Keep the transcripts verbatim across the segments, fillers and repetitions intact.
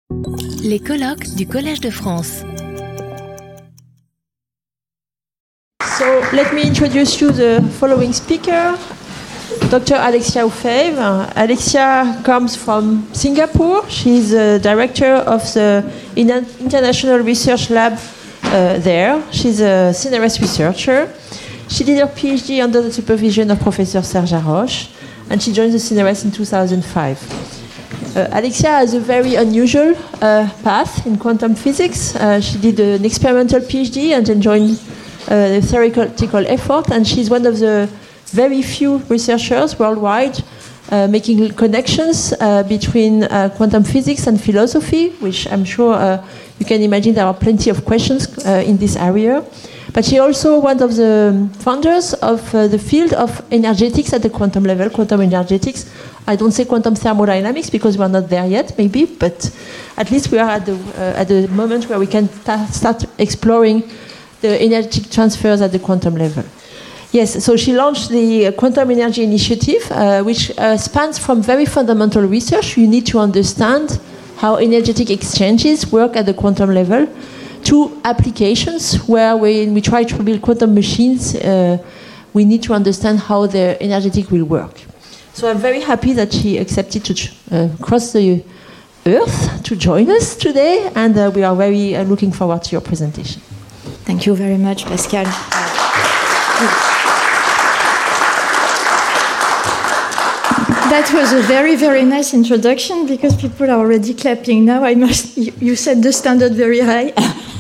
Les colloques du Collège de France. So let me introduce you the following speaker, Doctor Alexia Oufeive. Uh, Alexia comes from Singapore. She's the director of the International Research Lab uh, there. She's a C N R S researcher. She did her PhD under the supervision of Professor Serge Haroche, and she joined the C N R S in two thousand five. Uh, Alexia has a very unusual uh, path in quantum physics. Uh, she did an experimental PhD and then joined uh, the theoretical effort, and she's one of the very few researchers worldwide uh, making connections uh, between uh, quantum physics and philosophy, which I'm sure uh, you can imagine there are plenty of questions uh, in this area. But she's also one of the founders of uh, the field of energetics at the quantum level, quantum energetics. I don't say quantum thermodynamics because we're not there yet, maybe, but at least we are at the, uh, at the moment where we can ta- start exploring the energetic transfers at the quantum level. Yes, so she launched the Quantum Energy Initiative, uh, which uh, spans from very fundamental research. You need to understand how energetic exchanges work at the quantum level, to applications where when we try to build quantum machines, uh, we need to understand how the energetic will work. So I'm very happy that she accepted to uh, cross the earth to join us today, and uh, we are very uh, looking forward to your presentation. Thank you very much, Pascal. That was a very, very nice introduction because people are already clapping now. I must. You, you set the standard very high.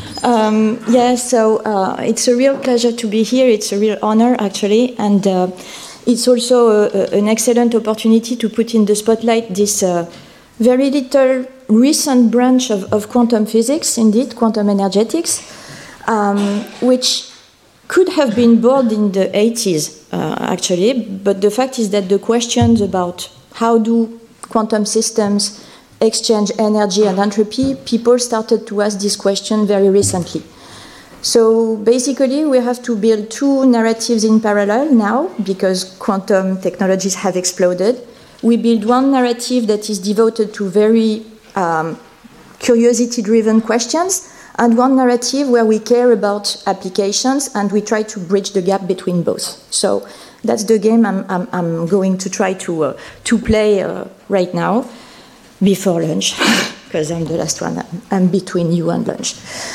Um, yeah, so uh, it's a real pleasure to be here. It's a real honor, actually, and uh, it's also a, a, an excellent opportunity to put in the spotlight this uh, very little recent branch of, of quantum physics, indeed, quantum energetics, um, which could have been born in the eighties, uh, actually, but the fact is that the questions about how do quantum systems exchange energy and entropy, people started to ask this question very recently. So basically, we have to build two narratives in parallel now, because quantum technologies have exploded. We build one narrative that is devoted to very um, curiosity-driven questions, and one narrative where we care about applications, and we try to bridge the gap between both. So that's the game I'm, I'm, I'm going to try to, uh, to play uh, right now. Before lunch, because I'm the last one. I'm between you and lunch.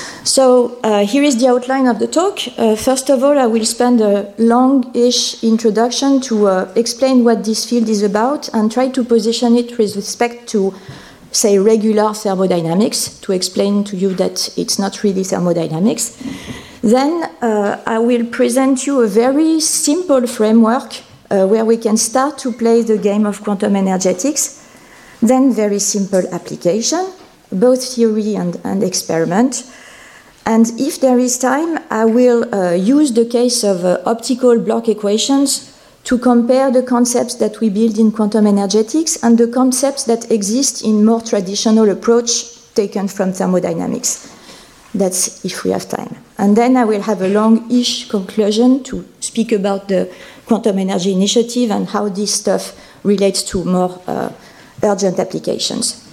So uh, here is the outline of the talk. Uh, first of all, I will spend a long-ish introduction to uh, explain what this field is about and try to position it with respect to, say, regular thermodynamics, to explain to you that it's not really thermodynamics. Then uh, I will present you a very simple framework uh, where we can start to play the game of quantum energetics. Then very simple application, both theory and, and experiment. And if there is time, I will uh, use the case of uh, optical Bloch equations to compare the concepts that we build in quantum energetics and the concepts that exist in more traditional approach taken from thermodynamics. That's if we have time. And then I will have a long-ish conclusion to speak about the Quantum Energy Initiative and how this stuff relates to more uh, urgent applications.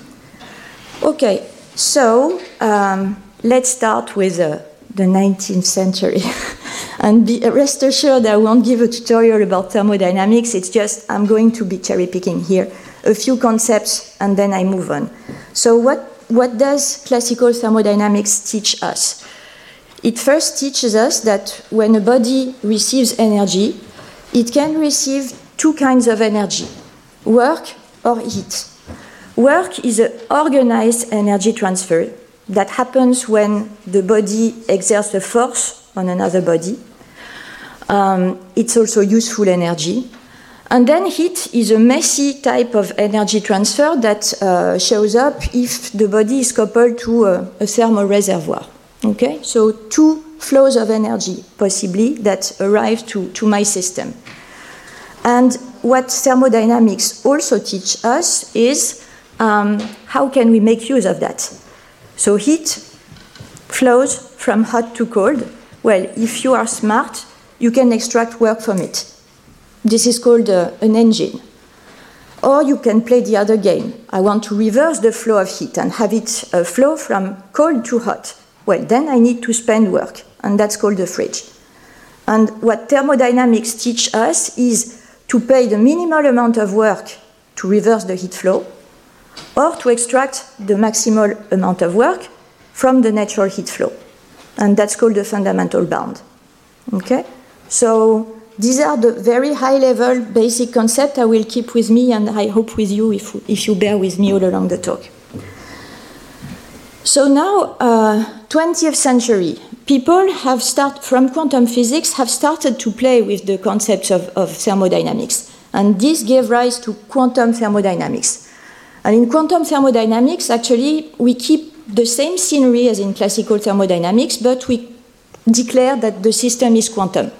Okay, so um, let's start with uh, the nineteenth century. And be, rest assured I won't give a tutorial about thermodynamics, it's just I'm going to be cherry picking here a few concepts and then I move on. So what, what does classical thermodynamics teach us? It first teaches us that when a body receives energy, it can receive two kinds of energy, work or heat. Work is an organized energy transfer that happens when the body exerts a force on another body. Um, it's also useful energy. And then heat is a messy type of energy transfer that uh, shows up if the body is coupled to a, a thermal reservoir. Okay? So two flows of energy, possibly, that arrive to, to my system. And what thermodynamics also teach us is um, how can we make use of that? So heat flows from hot to cold. Well, if you are smart, you can extract work from it. This is called uh, an engine. Or you can play the other game. I want to reverse the flow of heat and have it uh, flow from cold to hot. Well, then I need to spend work, and that's called the fridge. And what thermodynamics teach us is to pay the minimal amount of work to reverse the heat flow, or to extract the maximal amount of work from the natural heat flow. And that's called the fundamental bound. Okay? So these are the very high-level basic concepts I will keep with me, and I hope with you if, if you bear with me all along the talk. So now, uh, twentieth century, people have start from quantum physics have started to play with the concepts of, of thermodynamics. And this gave rise to quantum thermodynamics. And in quantum thermodynamics, actually, we keep the same scenery as in classical thermodynamics, but we declare that the system is quantum.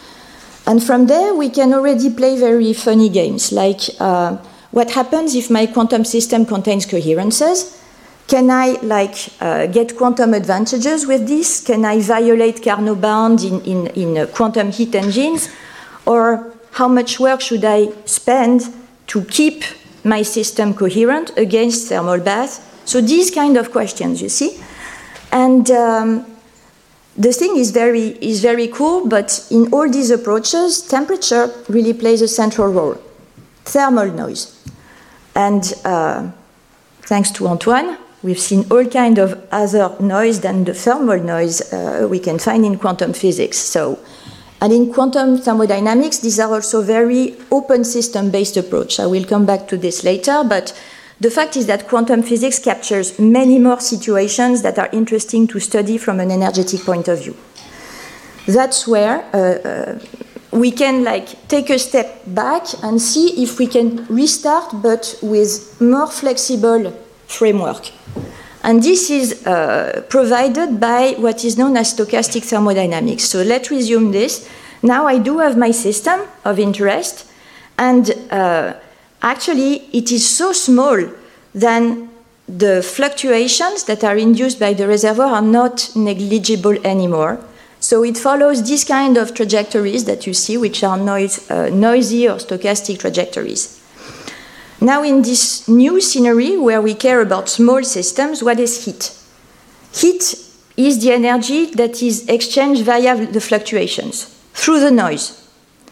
And from there, we can already play very funny games, like uh, what happens if my quantum system contains coherences? Can I like uh, get quantum advantages with this? Can I violate Carnot bound in, in, in uh, quantum heat engines? Or how much work should I spend to keep my system coherent against thermal bath? So these kind of questions, you see. And um, the thing is very, is very cool, but in all these approaches, temperature really plays a central role. Thermal noise. And uh, thanks to Antoine, we've seen all kinds of other noise than the thermal noise uh, we can find in quantum physics. So, and in quantum thermodynamics, these are also very open system-based approach. I will come back to this later, but the fact is that quantum physics captures many more situations that are interesting to study from an energetic point of view. That's where uh, uh, we can like take a step back and see if we can restart, but with more flexible framework. And this is uh, provided by what is known as stochastic thermodynamics. So let's resume this. Now I do have my system of interest, and uh, actually it is so small that the fluctuations that are induced by the reservoir are not negligible anymore. So it follows this kind of trajectories that you see, which are noise, uh, noisy or stochastic trajectories. Now in this new scenery where we care about small systems, what is heat? Heat is the energy that is exchanged via the fluctuations, through the noise.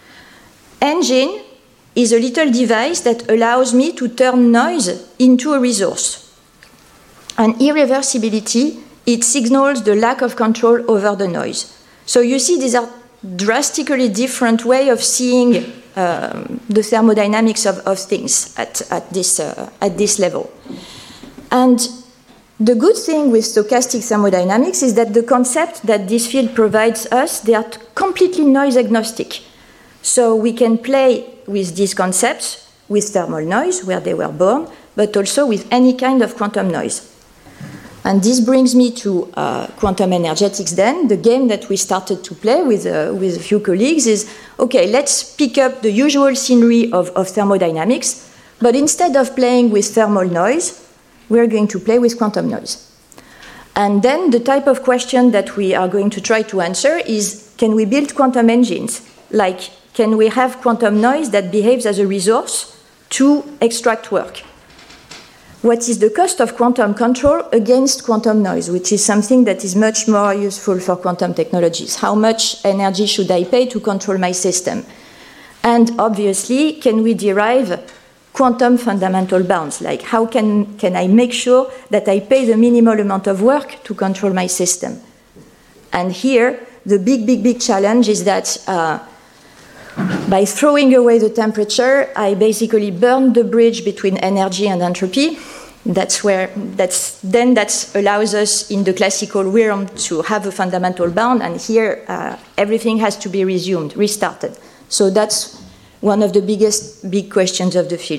Engine is a little device that allows me to turn noise into a resource. And irreversibility, it signals the lack of control over the noise. So you see these are drastically different ways of seeing Um, the thermodynamics of, of things at, at, this, uh, at this level. And the good thing with stochastic thermodynamics is that the concept that this field provides us, they are completely noise agnostic. So we can play with these concepts with thermal noise, where they were born, but also with any kind of quantum noise. And this brings me to uh, quantum energetics then. The game that we started to play with, uh, with a few colleagues is, okay, let's pick up the usual scenery of, of thermodynamics, but instead of playing with thermal noise, we're going to play with quantum noise. And then the type of question that we are going to try to answer is, can we build quantum engines? Like, can we have quantum noise that behaves as a resource to extract work? What is the cost of quantum control against quantum noise, which is something that is much more useful for quantum technologies? How much energy should I pay to control my system? And obviously, can we derive quantum fundamental bounds? Like, how can, can I make sure that I pay the minimal amount of work to control my system? And here, the big, big, big challenge is that uh, by throwing away the temperature, I basically burn the bridge between energy and entropy. That's where, that's, then that allows us in the classical realm to have a fundamental bound, and here uh, everything has to be resumed, restarted. So that's one of the biggest big questions of the field.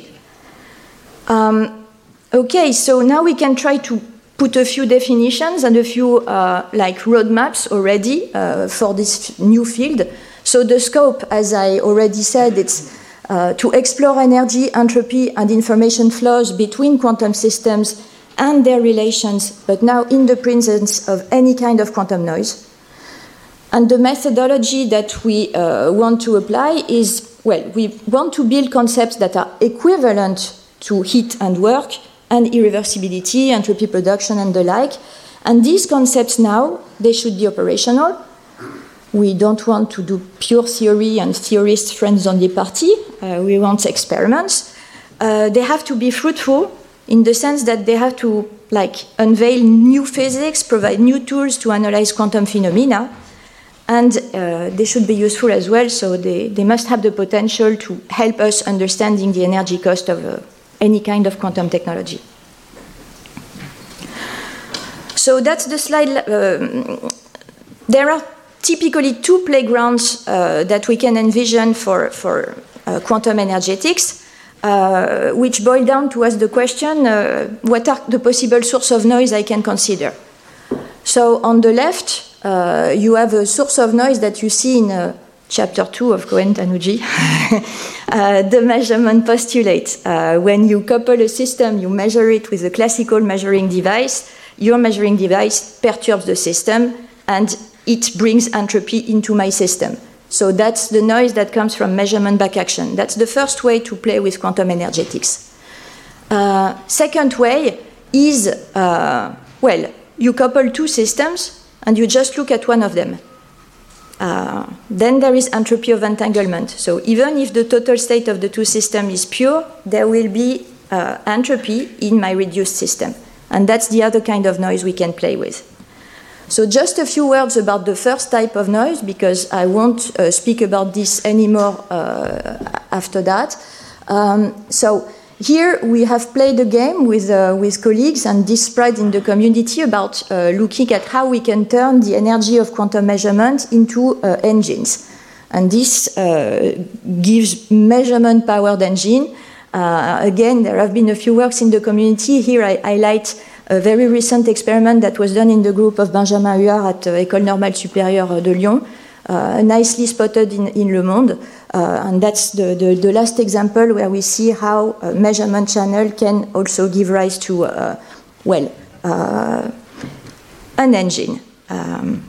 Um, okay, so now we can try to put a few definitions and a few uh, like roadmaps already uh, for this new field. So the scope, as I already said, it's uh, to explore energy, entropy, and information flows between quantum systems and their relations, but now in the presence of any kind of quantum noise. And the methodology that we uh, want to apply is, well, we want to build concepts that are equivalent to heat and work and irreversibility, entropy production, and the like. And these concepts now, they should be operational. We don't want to do pure theory and theorist friends only party. Uh, we want experiments. Uh, they have to be fruitful in the sense that they have to like unveil new physics, provide new tools to analyze quantum phenomena. And uh, they should be useful as well, so they, they must have the potential to help us understanding the energy cost of uh, any kind of quantum technology. So that's the slide. Uh, there are typically two playgrounds uh, that we can envision for, for uh, quantum energetics, uh, which boil down to ask the question, uh, what are the possible sources of noise I can consider? So on the left, Uh, you have a source of noise that you see in uh, chapter two of Cohen-Tanuji, uh, the measurement postulate. Uh, when you couple a system, you measure it with a classical measuring device, your measuring device perturbs the system and it brings entropy into my system. So that's the noise that comes from measurement back action. That's the first way to play with quantum energetics. Uh, second way is, uh, well, you couple two systems and you just look at one of them. Uh, then there is entropy of entanglement. So even if the total state of the two systems is pure, there will be uh, entropy in my reduced system. And that's the other kind of noise we can play with. So just a few words about the first type of noise, because I won't uh, speak about this anymore uh, after that. Um, so here we have played a game with, uh, with colleagues and this spread in the community about uh, looking at how we can turn the energy of quantum measurement into uh, engines. And this uh, gives measurement-powered engine. Uh, again, there have been a few works in the community. Here I highlight a very recent experiment that was done in the group of Benjamin Huard at uh, École Normale Supérieure de Lyon, uh, nicely spotted in, in Le Monde. Uh, and that's the, the, the last example where we see how a measurement channel can also give rise to, uh, well, uh, an engine. Um,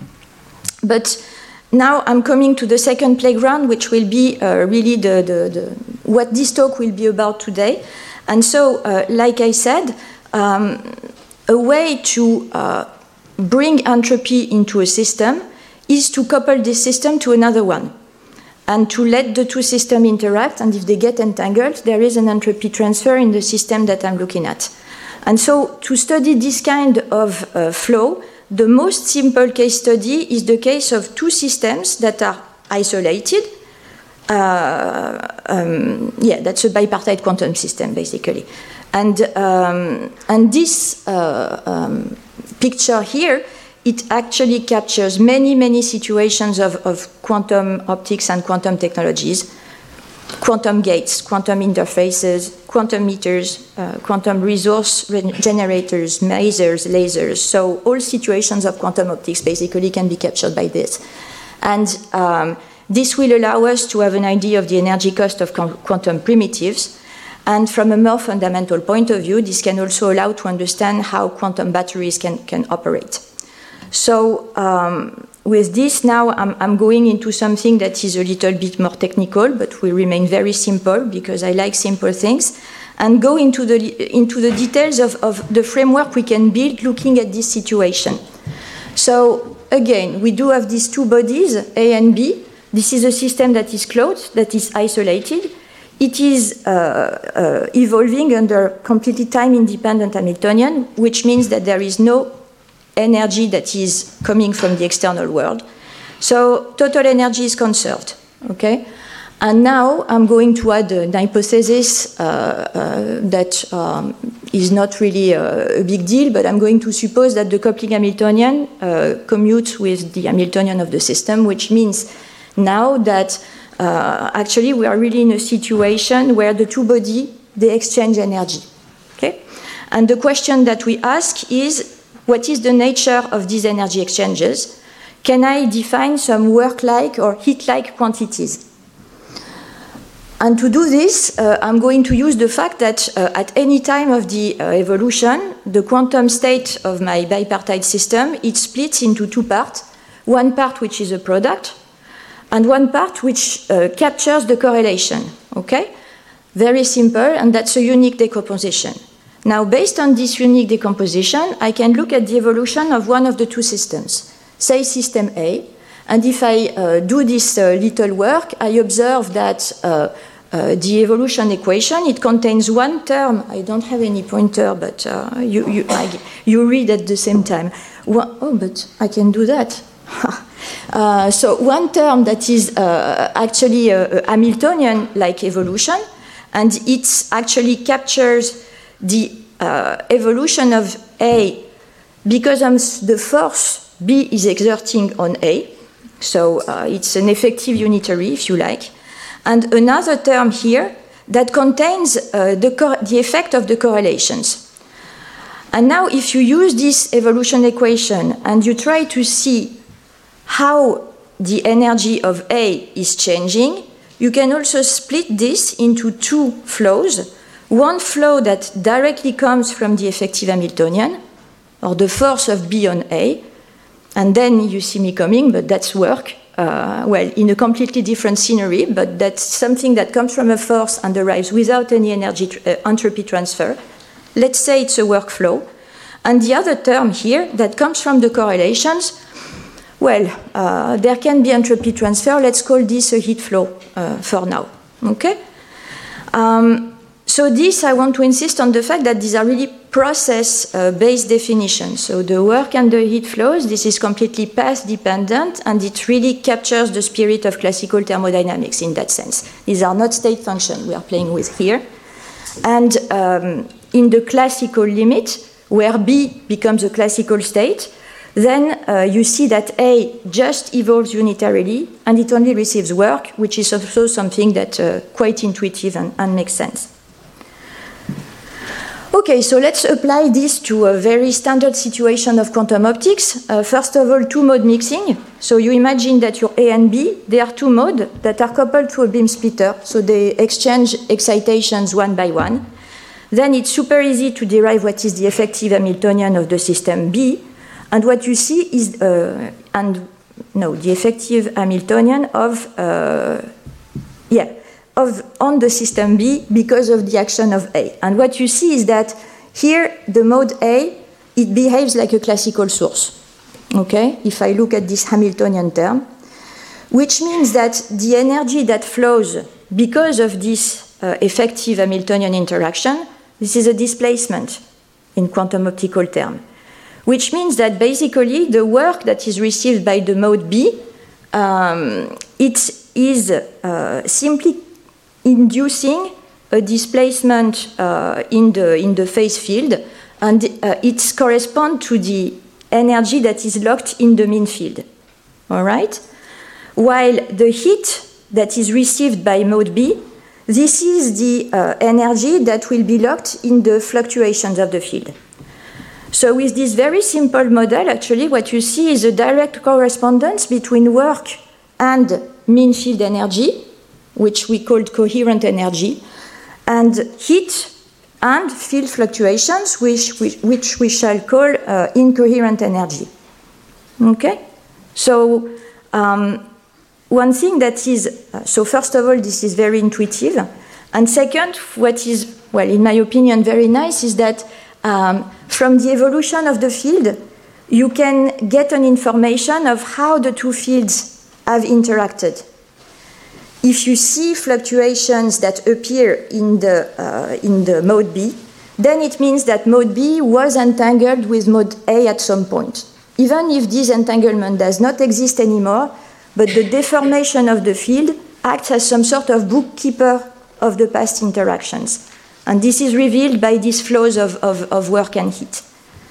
but now I'm coming to the second playground, which will be uh, really the, the, the, what this talk will be about today. And so, uh, like I said, um, a way to uh, bring entropy into a system is to couple this system to another one and to let the two systems interact, and if they get entangled, there is an entropy transfer in the system that I'm looking at. And so to study this kind of uh, flow, the most simple case study is the case of two systems that are isolated. Uh, um, yeah, that's a bipartite quantum system, basically. And, um, and this uh, um, picture here, it actually captures many, many situations of, of quantum optics and quantum technologies. Quantum gates, quantum interfaces, quantum meters, uh, quantum resource generators, masers, lasers. So all situations of quantum optics basically can be captured by this. And um, this will allow us to have an idea of the energy cost of quantum primitives. And from a more fundamental point of view, this can also allow to understand how quantum batteries can, can operate. So um, with this now, I'm, I'm going into something that is a little bit more technical, but will remain very simple because I like simple things, and go into the, into the details of, of the framework we can build looking at this situation. So again, we do have these two bodies, A and B. This is a system that is closed, that is isolated. It is uh, uh, evolving under completely time-independent Hamiltonian, which means that there is no energy that is coming from the external world. So total energy is conserved, okay? And now I'm going to add an hypothesis uh, uh, that um, is not really a, a big deal, but I'm going to suppose that the coupling Hamiltonian uh, commutes with the Hamiltonian of the system, which means now that uh, actually we are really in a situation where the two bodies, they exchange energy, okay? And the question that we ask is, what is the nature of these energy exchanges? Can I define some work-like or heat-like quantities? And to do this, uh, I'm going to use the fact that uh, at any time of the uh, evolution, the quantum state of my bipartite system, it splits into two parts. one part which is a product, and one part which uh, captures the correlation, okay? Very simple, and that's a unique decomposition. Now, based on this unique decomposition, I can look at the evolution of one of the two systems, say system A, and if I uh, do this uh, little work, I observe that uh, uh, the evolution equation, it contains one term. I don't have any pointer, but uh, you, you, I, you read at the same time. One, oh, but I can do that. uh, so one term that is uh, actually a, a Hamiltonian-like evolution, and it actually captures the uh, evolution of A because of the force B is exerting on A. So uh, it's an effective unitary, if you like. And another term here that contains uh, the, the effect of the correlations. And now if you use this evolution equation and you try to see how the energy of A is changing, you can also split this into two flows. One flow that directly comes from the effective Hamiltonian, or the force of B on A, and then you see me coming, but that's work, uh, well, in a completely different scenery, but that's something that comes from a force and arrives without any energy uh, entropy transfer. Let's say it's a workflow. And the other term here that comes from the correlations, well, uh, there can be entropy transfer. Let's call this a heat flow uh, for now, okay? Um, so this, I want to insist on the fact that these are really process-based uh, definitions. So the work and the heat flows, this is completely path-dependent, and it really captures the spirit of classical thermodynamics in that sense. These are not state functions we are playing with here. And um, in the classical limit, where B becomes a classical state, then uh, you see that A just evolves unitarily, and it only receives work, which is also something that's uh, quite intuitive and, and makes sense. Okay, so let's apply this to a very standard situation of quantum optics. Uh, first of all, two-mode mixing. So you imagine that your A and B, they are two modes that are coupled to a beam splitter. So they exchange excitations one by one. Then it's super easy to derive what is the effective Hamiltonian of the system B. And what you see is, uh, and no, the effective Hamiltonian of, uh, yeah, of on the system B because of the action of A. And what you see is that here, the mode A, it behaves like a classical source, okay? If I look at this Hamiltonian term, which means that the energy that flows because of this uh, effective Hamiltonian interaction, this is a displacement in quantum optical term. Which means that basically the work that is received by the mode B, um, it is uh, simply inducing a displacement uh, in, the, in the phase field, and uh, it corresponds to the energy that is locked in the mean field. All right? While the heat that is received by mode B, this is the uh, energy that will be locked in the fluctuations of the field. So with this very simple model, actually, what you see is a direct correspondence between work and mean field energy, which we called coherent energy, and heat and field fluctuations, which, which, which we shall call uh, incoherent energy. Okay? So um, one thing that is, uh, so first of all, this is very intuitive. And second, what is, well, in my opinion, very nice is that um, from the evolution of the field, you can get an information of how the two fields have interacted. If you see fluctuations that appear in the, uh, in the mode B, then it means that mode B was entangled with mode A at some point. Even if this entanglement does not exist anymore, but the deformation of the field acts as some sort of bookkeeper of the past interactions. And this is revealed by these flows of, of, of work and heat.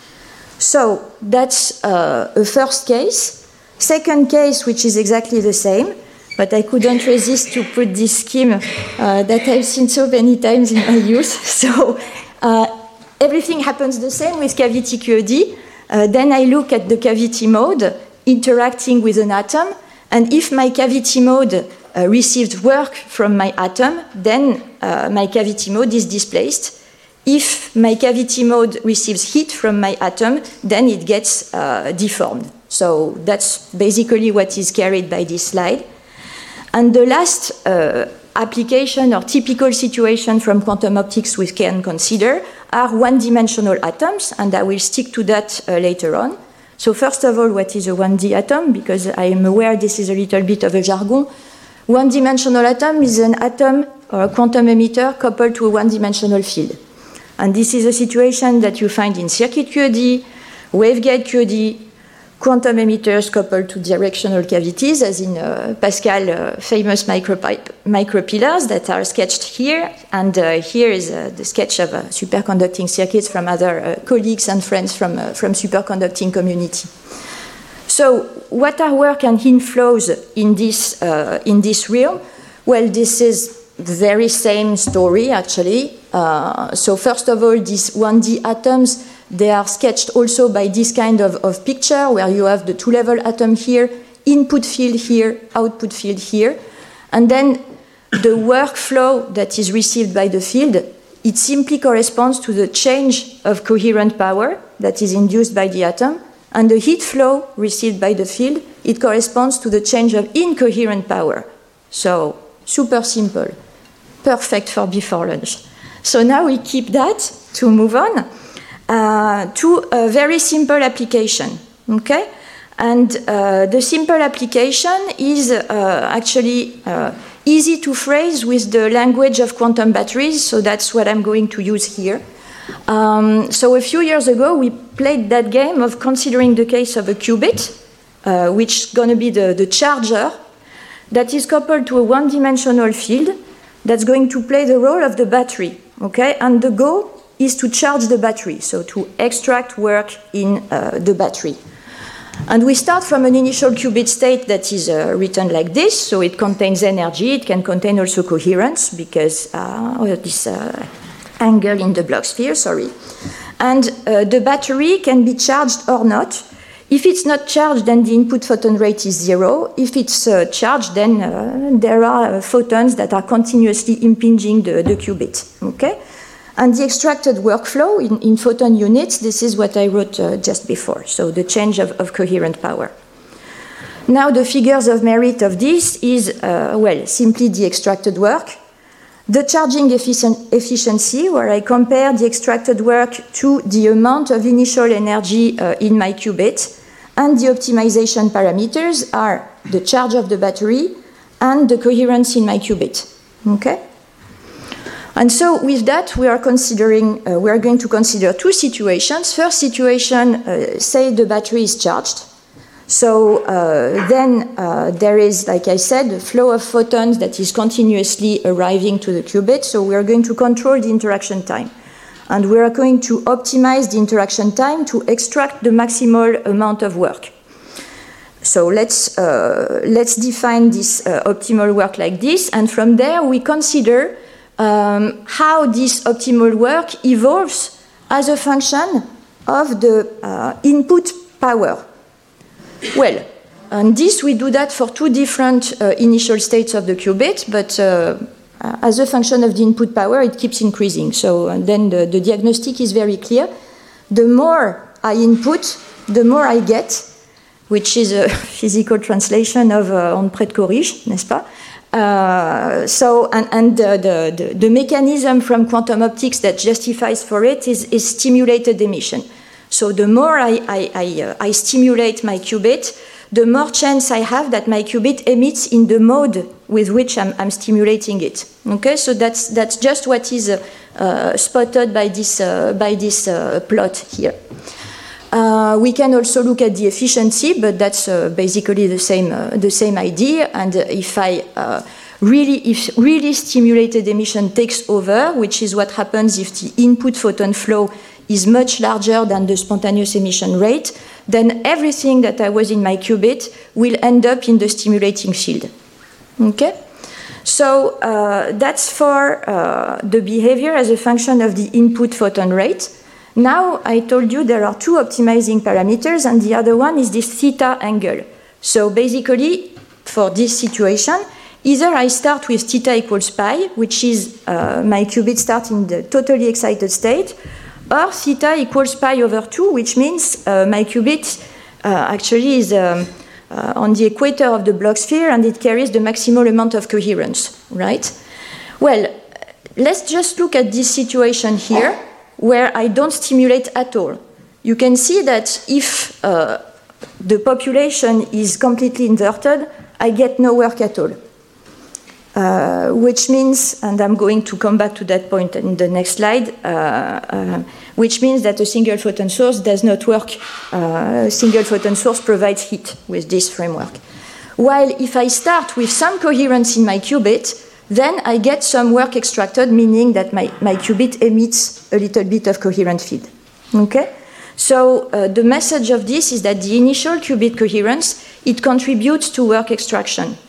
So that's uh, a first case. Second case, which is exactly the same, but I couldn't resist to put this scheme uh, that I've seen so many times in my youth. So uh, everything happens the same with cavity Q O D. Uh, then I look at the cavity mode interacting with an atom, and if my cavity mode uh, received work from my atom, then uh, my cavity mode is displaced. If my cavity mode receives heat from my atom, then it gets uh, deformed. So that's basically what is carried by this slide. And the last uh, application or typical situation from quantum optics we can consider are one-dimensional atoms, and I will stick to that uh, later on. So first of all, what is a one D atom? Because I am aware this is a little bit of a jargon. One-dimensional atom is an atom or a quantum emitter coupled to a one-dimensional field. And this is a situation that you find in circuit Q O D, waveguide Q O D, quantum emitters coupled to directional cavities, as in uh, Pascal uh, famous micropipe, micropillars that are sketched here. And uh, here is uh, the sketch of uh, superconducting circuits from other uh, colleagues and friends from, uh, from superconducting community. So what are work and inflows in this, uh, in this realm? Well, this is the very same story, actually. Uh, so first of all, these one D atoms, they are sketched also by this kind of, of picture where you have the two-level atom here, input field here, output field here. And then the workflow that is received by the field, it simply corresponds to the change of coherent power that is induced by the atom. And the heat flow received by the field, it corresponds to the change of incoherent power. So super simple, perfect for before lunch. So now we keep that to move on. Uh, to a very simple application, okay? And uh, the simple application is uh, actually uh, easy to phrase with the language of quantum batteries, so that's what I'm going to use here. Um, so a few years ago, we played that game of considering the case of a qubit, uh, which is going to be the, the charger that is coupled to a one-dimensional field that's going to play the role of the battery, okay? And the goal is to charge the battery, so to extract work in uh, the battery. And we start from an initial qubit state that is uh, written like this, so it contains energy, it can contain also coherence, because uh, oh, this uh, angle in the Bloch sphere, sorry. And uh, the battery can be charged or not. If it's not charged, then the input photon rate is zero. If it's uh, charged, then uh, there are uh, photons that are continuously impinging the, the qubit, okay? And the extracted workflow in, in photon units, this is what I wrote uh, just before, so the change of, of coherent power. Now the figures of merit of this is, uh, well, simply the extracted work, the charging efficient, efficiency, where I compare the extracted work to the amount of initial energy uh, in my qubit, and the optimization parameters are the charge of the battery and the coherence in my qubit, okay? And so with that, we are considering, uh, we are going to consider two situations. First situation, uh, say the battery is charged. So uh, then uh, there is, like I said, a flow of photons that is continuously arriving to the qubit. So we are going to control the interaction time. And we are going to optimize the interaction time to extract the maximal amount of work. So let's, uh, let's define this uh, optimal work like this. And from there, we consider Um, how this optimal work evolves as a function of the uh, input power. Well, and this we do that for two different uh, initial states of the qubit, but uh, as a function of the input power, it keeps increasing. So uh, then the, the diagnostic is very clear. The more I input, the more I get, which is a physical translation of uh, on près de corrige, n'est-ce pas? Uh, so, and, and the, the, the mechanism from quantum optics that justifies for it is, is stimulated emission. So the more I, I, I, uh, I stimulate my qubit, the more chance I have that my qubit emits in the mode with which I'm, I'm stimulating it. Okay, so that's, that's just what is uh, uh, spotted by this, uh, by this uh, plot here. Uh, we can also look at the efficiency, but that's uh, basically the same, uh, the same idea. And uh, if I uh, really, if really stimulated emission takes over, which is what happens if the input photon flow is much larger than the spontaneous emission rate, then everything that I was in my qubit will end up in the stimulating field. Okay? So uh, that's for uh, the behavior as a function of the input photon rate. Now, I told you there are two optimizing parameters, and the other one is this theta angle. So basically, for this situation, either I start with theta equals pi, which is uh, my qubit start in the totally excited state, or theta equals pi over two, which means uh, my qubit uh, actually is um, uh, on the equator of the Bloch sphere, and it carries the maximal amount of coherence, right? Well, let's just look at this situation here, where I don't stimulate at all. You can see that if uh, the population is completely inverted, I get no work at all. Uh, which means, and I'm going to come back to that point in the next slide, uh, uh, which means that a single photon source does not work. Uh, a single photon source provides heat with this framework. While if I start with some coherence in my qubit, then I get some work extracted, meaning that my, my qubit emits a little bit of coherent field. Okay? So uh, the message of this is that the initial qubit coherence, it contributes to work extraction,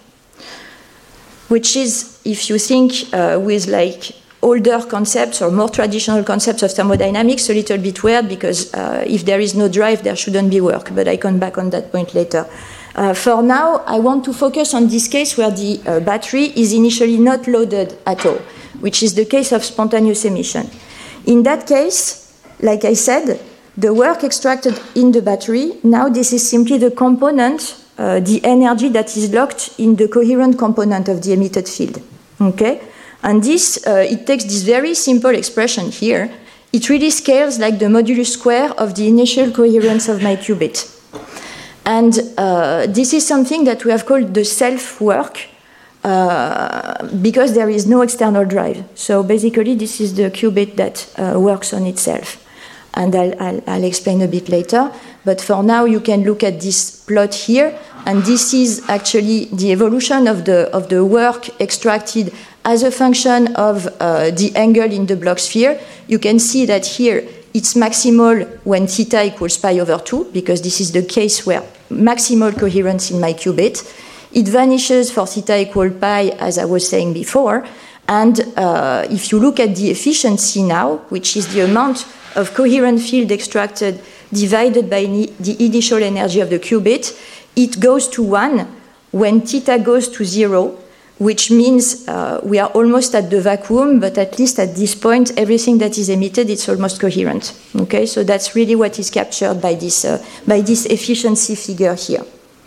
which is, if you think uh, with like older concepts or more traditional concepts of thermodynamics, a little bit weird, because uh, if there is no drive, there shouldn't be work, but I come back on that point later. Uh, for now, I want to focus on this case where the uh, battery is initially not loaded at all, which is the case of spontaneous emission. In that case, like I said, the work extracted in the battery, now this is simply the component, Uh, the energy that is locked in the coherent component of the emitted field. Okay? And this, uh, it takes this very simple expression here. It really scales like the modulus square of the initial coherence of my qubit. And uh, this is something that we have called the self-work uh, because there is no external drive. So basically, this is the qubit that uh, works on itself. And I'll, I'll, I'll explain a bit later. But for now, you can look at this plot here, and this is actually the evolution of the, of the work extracted as a function of uh, the angle in the Bloch sphere. You can see that here it's maximal when theta equals pi over two, because this is the case where maximal coherence in my qubit. It vanishes for theta equal pi, as I was saying before. And uh, if you look at the efficiency now, which is the amount of coherent field extracted divided by the initial energy of the qubit, it goes to one when theta goes to zero, which means uh, we are almost at the vacuum, but at least at this point, everything that is emitted, it's almost coherent. Okay, so that's really what is captured by this, uh, by this efficiency figure here.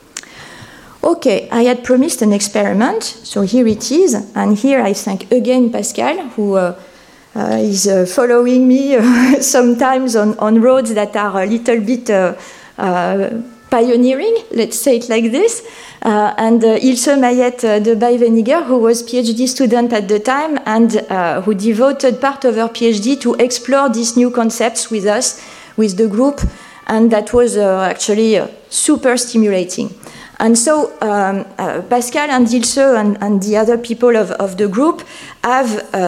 Okay, I had promised an experiment, so here it is, and here I thank again Pascal, who uh, Uh, is uh, following me uh, sometimes on, on roads that are a little bit uh, uh, pioneering, let's say it like this. Uh, and uh, Ilse Mayet uh, de Buyveniger, who was PhD student at the time and uh, who devoted part of her PhD to explore these new concepts with us, with the group, and that was uh, actually uh, super stimulating. And so um, uh, Pascal and Ilse and, and the other people of, of the group have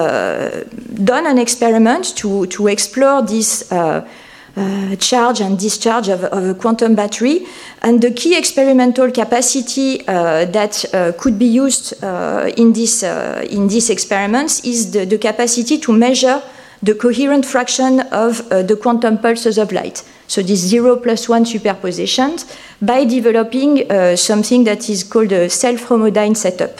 uh, done an experiment to, to explore this uh, uh, charge and discharge of, of a quantum battery. And the key experimental capacity uh, that uh, could be used uh, in, this, uh, in these experiments is the, the capacity to measure the coherent fraction of uh, the quantum pulses of light. So this zero plus one superpositions, by developing uh, something that is called a self-homodyne setup.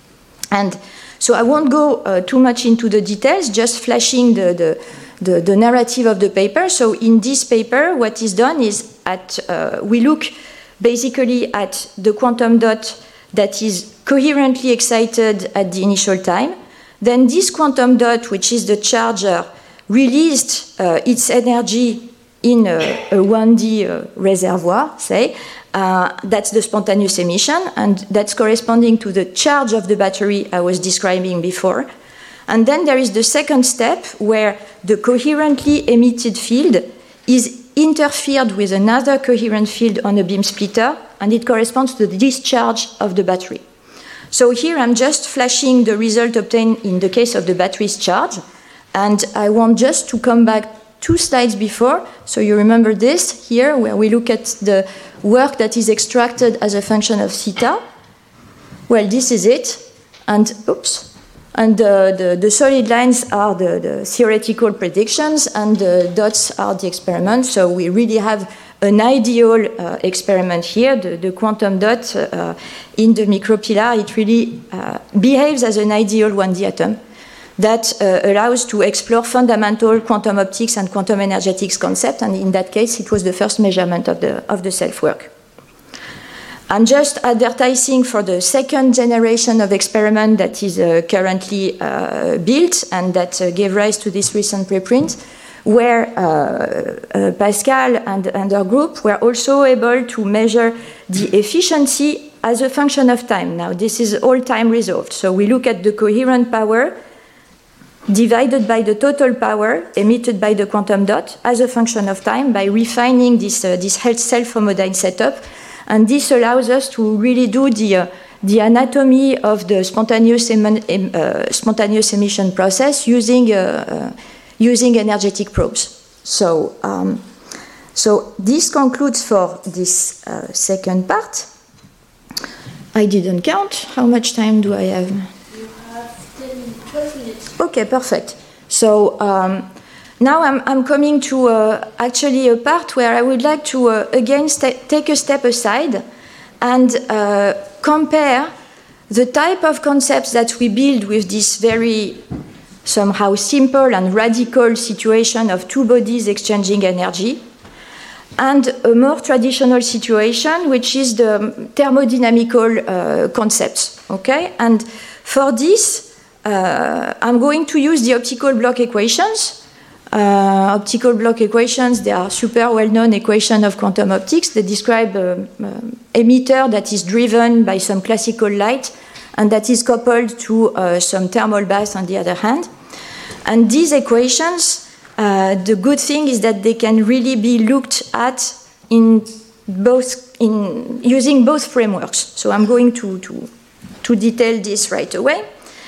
And so I won't go uh, too much into the details, just flashing the, the, the, the narrative of the paper. So in this paper, what is done is at, uh, we look basically at the quantum dot that is coherently excited at the initial time. Then this quantum dot, which is the charger, released uh, its energy in a, a one D uh, reservoir, say. Uh, that's the spontaneous emission, and that's corresponding to the charge of the battery I was describing before. And then there is the second step, where the coherently emitted field is interfered with another coherent field on a beam splitter, and it corresponds to the discharge of the battery. So here I'm just flashing the result obtained in the case of the battery's charge, and I want just to come back two slides before, so you remember this here, where we look at the work that is extracted as a function of theta. Well, this is it, and oops, and uh, the, the solid lines are the, the theoretical predictions, and the dots are the experiments. So we really have an ideal uh, experiment here, the, the quantum dot uh, in the micropillar. It really uh, behaves as an ideal one D atom. that uh, allows to explore fundamental quantum optics and quantum energetics concept, and in that case, it was the first measurement of the, of the self-work. I'm just advertising for the second generation of experiment that is uh, currently uh, built and that uh, gave rise to this recent preprint, where uh, uh, Pascal and, and her group were also able to measure the efficiency as a function of time. Now, this is all time resolved. So we look at the coherent power divided by the total power emitted by the quantum dot as a function of time by refining this, uh, this self-homodyne setup. And this allows us to really do the, uh, the anatomy of the spontaneous, em uh, spontaneous emission process using, uh, uh, using energetic probes. So, um, so this concludes for this uh, second part. I didn't count. How much time do I have? You have ten, twelve minutes. Okay, perfect. So um, now I'm, I'm coming to uh, actually a part where I would like to uh, again take a step aside and uh, compare the type of concepts that we build with this very somehow simple and radical situation of two bodies exchanging energy, and a more traditional situation, which is the thermodynamical uh, concepts, okay? And for this, uh, I'm going to use the optical block equations. Uh, optical block equations, they are super well-known equations of quantum optics. They describe an um, emitter that is driven by some classical light and that is coupled to uh, some thermal bath on the other hand. And these equations, Uh, the good thing is that they can really be looked at in both in using both frameworks. So I'm going to to, to detail this right away.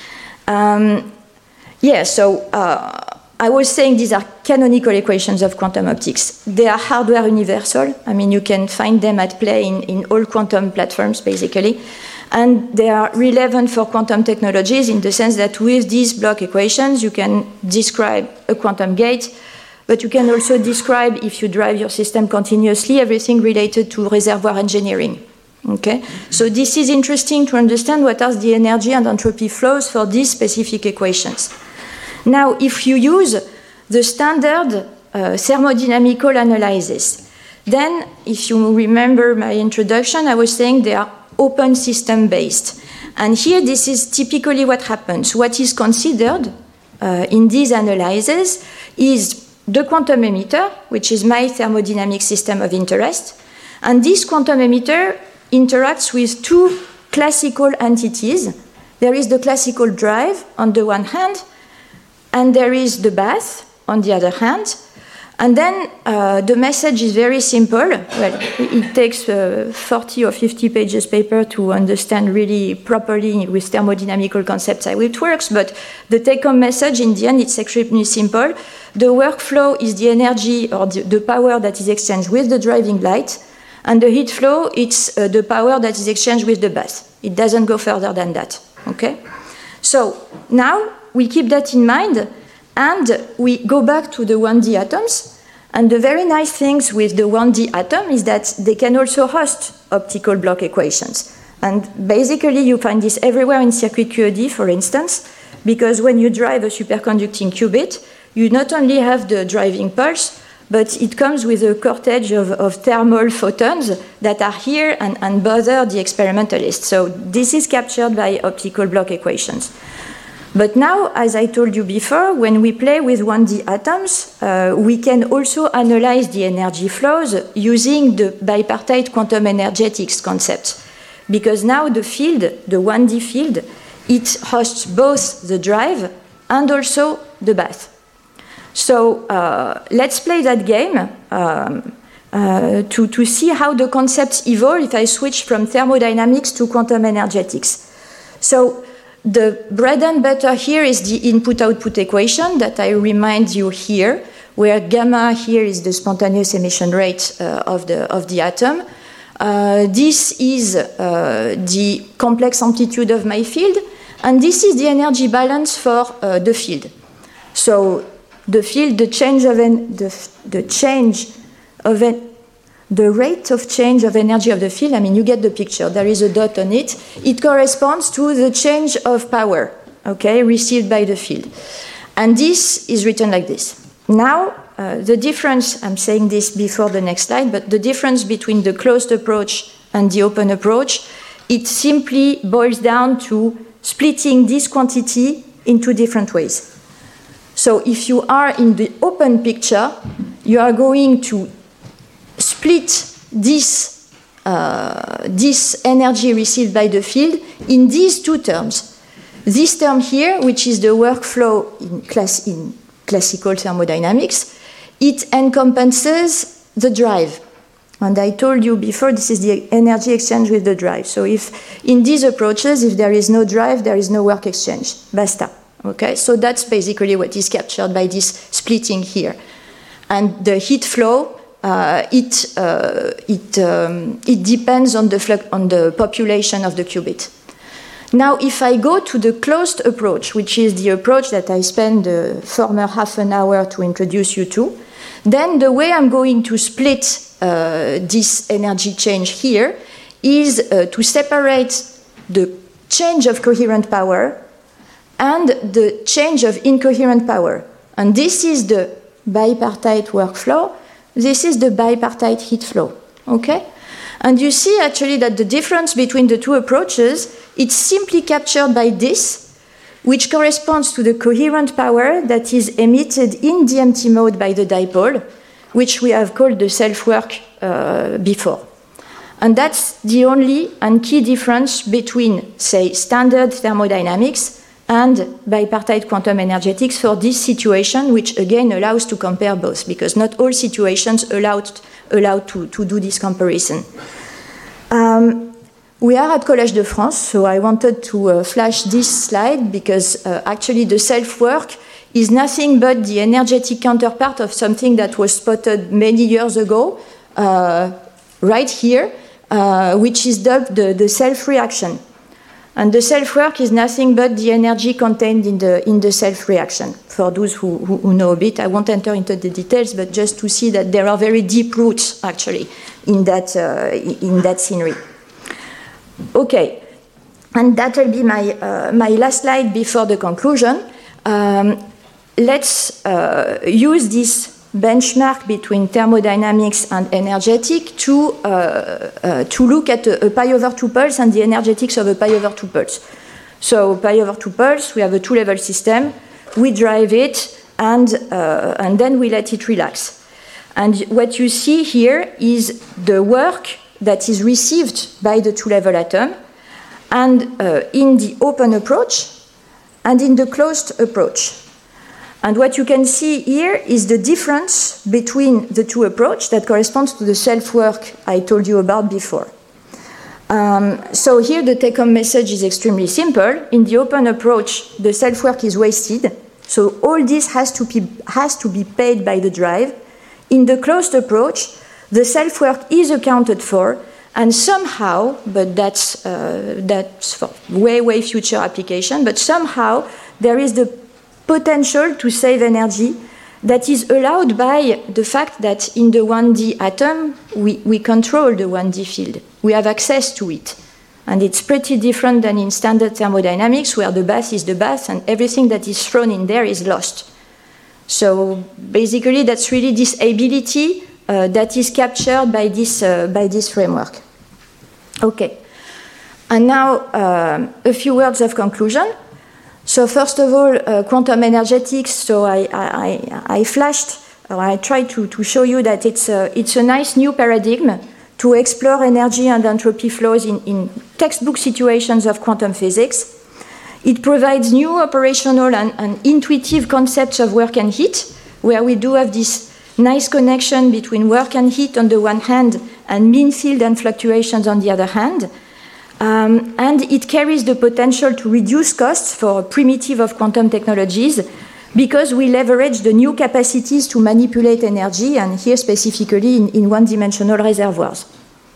Um, yeah. So uh, I was saying these are canonical equations of quantum optics. They are hardware universal. I mean, you can find them at play in, in all quantum platforms, basically. And they are relevant for quantum technologies in the sense that with these block equations, you can describe a quantum gate, but you can also describe, if you drive your system continuously, everything related to reservoir engineering. Okay? So this is interesting to understand what are the energy and entropy flows for these specific equations. Now, if you use the standard uh, thermodynamical analysis, then, if you remember my introduction, I was saying they are open system based. And here this is typically what happens. What is considered uh, in these analyses is the quantum emitter, which is my thermodynamic system of interest. And this quantum emitter interacts with two classical entities. There is the classical drive on the one hand, and there is the bath on the other hand. And then uh, the message is very simple. Well, it takes uh, forty or fifty pages paper to understand really properly with thermodynamical concepts how it works, but the take-home message in the end, it's extremely simple. The workflow is the energy or the, the power that is exchanged with the driving light, and the heat flow, it's uh, the power that is exchanged with the bath. It doesn't go further than that, okay? So now we keep that in mind, and we go back to the one D atoms. And the very nice things with the one D atom is that they can also host optical block equations. And basically, you find this everywhere in circuit Q E D, for instance, because when you drive a superconducting qubit, you not only have the driving pulse, but it comes with a cortege of, of thermal photons that are here and, and bother the experimentalists. So this is captured by optical block equations. But now, as I told you before, when we play with one D atoms, uh, we can also analyze the energy flows using the bipartite quantum energetics concept. Because now the field, the one D field, it hosts both the drive and also the bath. So uh, let's play that game um, uh, to, to see how the concepts evolve if I switch from thermodynamics to quantum energetics. So the bread and butter here is the input-output equation that I remind you here, where gamma here is the spontaneous emission rate uh, of, the, of the atom. Uh, this is uh, the complex amplitude of my field, and this is the energy balance for uh, the field. So the field, the change of en the, the change of en the rate of change of energy of the field, I mean, you get the picture. There is a dot on it. It corresponds to the change of power okay, received by the field. And this is written like this. Now, uh, the difference, I'm saying this before the next slide, but the difference between the closed approach and the open approach, it simply boils down to splitting this quantity into different ways. So if you are in the open picture, you are going to split this, uh, this energy received by the field in these two terms. This term here, which is the workflow in, class, in classical thermodynamics, it encompasses the drive. And I told you before, this is the energy exchange with the drive. So if in these approaches, if there is no drive, there is no work exchange. Basta. Okay? So that's basically what is captured by this splitting here. And the heat flow, uh, it, uh, it, um, it depends on the, on the population of the qubit. Now, if I go to the closed approach, which is the approach that I spent the former half an hour to introduce you to, then the way I'm going to split uh, this energy change here is uh, to separate the change of coherent power and the change of incoherent power. And this is the bipartite workflow. This is the bipartite heat flow. Okay? And you see actually that the difference between the two approaches, it's simply captured by this, which corresponds to the coherent power that is emitted in D M T mode by the dipole, which we have called the self-work uh, before. And that's the only and key difference between, say, standard thermodynamics and bipartite quantum energetics for this situation, which again allows to compare both, because not all situations allow, allow to, to do this comparison. Um, We are at Collège de France, so I wanted to uh, flash this slide because uh, actually the self-work is nothing but the energetic counterpart of something that was spotted many years ago, uh, right here, uh, which is dubbed the, the self-reaction. And the self-work is nothing but the energy contained in the, in the self-reaction. For those who, who, who know a bit, I won't enter into the details, but just to see that there are very deep roots, actually, in that, uh, in that scenery. Okay, and that will be my, uh, my last slide before the conclusion. Um, let's uh, use this benchmark between thermodynamics and energetic to, uh, uh, to look at a, a pi over two pulse and the energetics of a pi over two pulse. So pi over two pulse, we have a two-level system, we drive it, and, uh, and then we let it relax. And what you see here is the work that is received by the two-level atom, and uh, in the open approach and in the closed approach. And what you can see here is the difference between the two approaches that corresponds to the self-work I told you about before. Um, so here the take-home message is extremely simple. In the open approach, the self-work is wasted, so all this has to be, has to be paid by the drive. In the closed approach, the self-work is accounted for, and somehow, but that's, uh, that's for way, way future application, but somehow there is the potential to save energy that is allowed by the fact that in the one D atom, we, we control the one D field. We have access to it. And it's pretty different than in standard thermodynamics, where the bath is the bath and everything that is thrown in there is lost. So basically, that's really this ability Uh, that is captured by this, uh, by this framework. Okay. And now uh, a few words of conclusion. So first of all, uh, quantum energetics. So I, I, I flashed, or I tried to, to show you that it's a, it's a nice new paradigm to explore energy and entropy flows in, in textbook situations of quantum physics. It provides new operational and, and intuitive concepts of work and heat, where we do have this nice connection between work and heat on the one hand and mean field and fluctuations on the other hand. Um, and it carries the potential to reduce costs for primitive of quantum technologies because we leverage the new capacities to manipulate energy, and here specifically in, in one-dimensional reservoirs.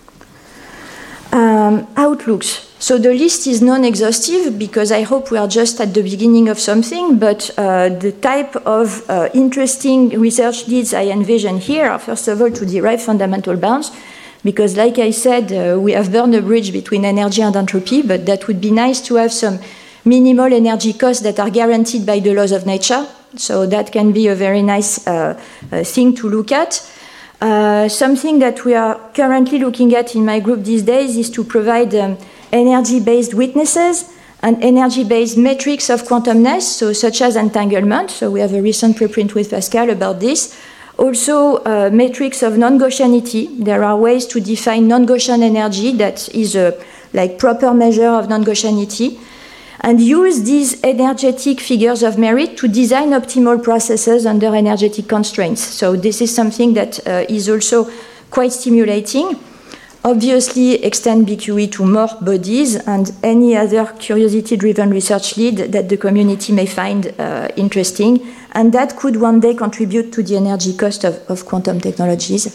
Um, outlooks. So the list is non-exhaustive because I hope we are just at the beginning of something, but uh, the type of uh, interesting research leads I envision here are, first of all, to derive fundamental bounds, because like I said, uh, we have burned a bridge between energy and entropy, but that would be nice to have some minimal energy costs that are guaranteed by the laws of nature. So that can be a very nice uh, uh, thing to look at. Uh, something that we are currently looking at in my group these days is to provide um, energy-based witnesses and energy-based metrics of quantumness, so such as entanglement. So we have a recent preprint with Pascal about this. Also, uh, metrics of non-Gaussianity. There are ways to define non-Gaussian energy that is a like proper measure of non-Gaussianity, and use these energetic figures of merit to design optimal processes under energetic constraints. So this is something that uh, is also quite stimulating. Obviously, extend B Q E to more bodies and any other curiosity-driven research lead that the community may find uh, interesting, and that could one day contribute to the energy cost of, of quantum technologies.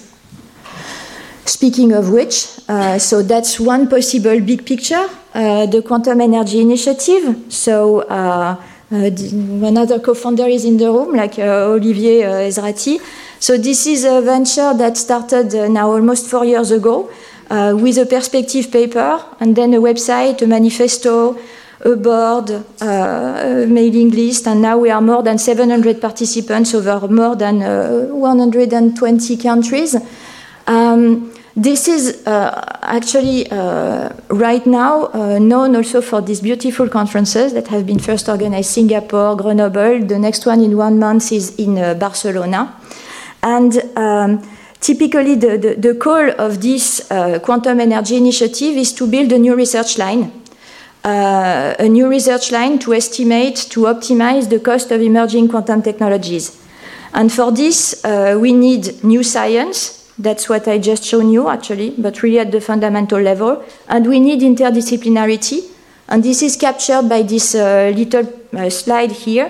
Speaking of which, uh, so that's one possible big picture, uh, the Quantum Energy Initiative. So uh, uh, another co-founder is in the room, like uh, Olivier uh, Ezrati. So this is a venture that started uh, now almost four years ago uh, with a perspective paper and then a website, a manifesto, a board, uh, a mailing list, and now we are more than seven hundred participants over more than uh, one hundred twenty countries. Um, this is uh, actually uh, right now uh, known also for these beautiful conferences that have been first organized Singapore, Grenoble. The next one in one month is in uh, Barcelona. And um, typically the, the, the call of this uh, Quantum Energy Initiative is to build a new research line. Uh, a new research line to estimate, to optimize the cost of emerging quantum technologies. And for this, uh, we need new science. That's what I just shown you, actually, but really at the fundamental level. And we need interdisciplinarity. And this is captured by this uh, little uh, slide here.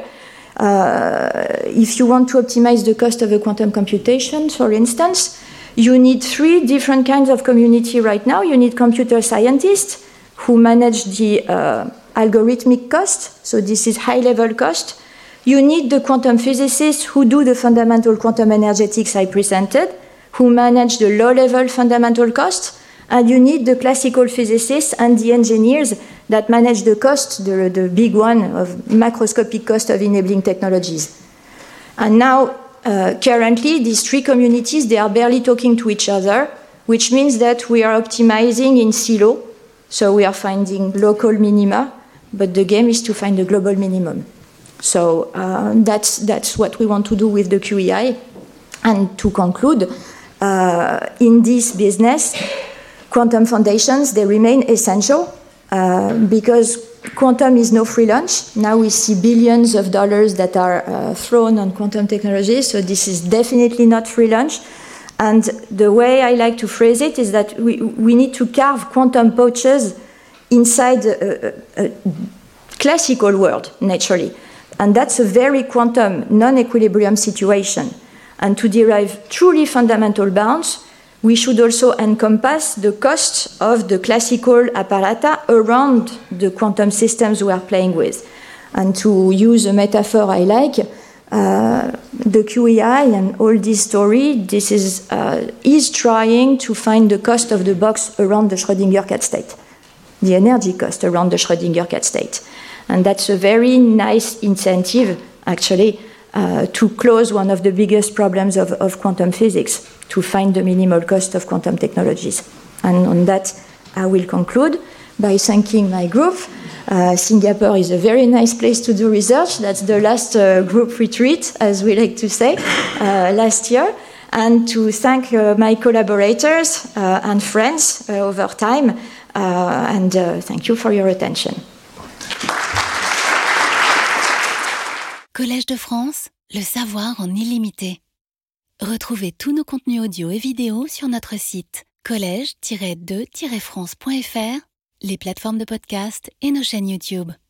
Uh, if you want to optimize the cost of a quantum computation, for instance, you need three different kinds of community right now. You need computer scientists who manage the uh, algorithmic cost. So this is high-level cost. You need the quantum physicists who do the fundamental quantum energetics I presented, who manage the low-level fundamental cost, and you need the classical physicists and the engineers that manage the cost, the, the big one of macroscopic cost of enabling technologies. And now, uh, currently, these three communities, they are barely talking to each other, which means that we are optimizing in silo, so we are finding local minima, but the game is to find the global minimum. So uh, that's, that's what we want to do with the Q E I. And to conclude, Uh, in this business, quantum foundations, they remain essential uh, because quantum is no free lunch. Now we see billions of dollars that are uh, thrown on quantum technology, so this is definitely not free lunch. And the way I like to phrase it is that we, we need to carve quantum pouches inside a, a, a classical world, naturally. And that's a very quantum non-equilibrium situation. And to derive truly fundamental bounds, we should also encompass the cost of the classical apparata around the quantum systems we are playing with. And to use a metaphor I like, uh, the Q E I and all this story, this is, uh, is trying to find the cost of the box around the Schrödinger cat state, the energy cost around the Schrödinger cat state. And that's a very nice incentive, actually, Uh, to close one of the biggest problems of, of quantum physics, to find the minimal cost of quantum technologies. And on that, I will conclude by thanking my group. Uh, Singapore is a very nice place to do research. That's the last uh, group retreat, as we like to say, uh, last year. And to thank uh, my collaborators uh, and friends uh, over time. Uh, and uh, thank you for your attention. Collège de France, le savoir en illimité. Retrouvez tous nos contenus audio et vidéo sur notre site collège tiret de tiret france point f r, les plateformes de podcast et nos chaînes YouTube.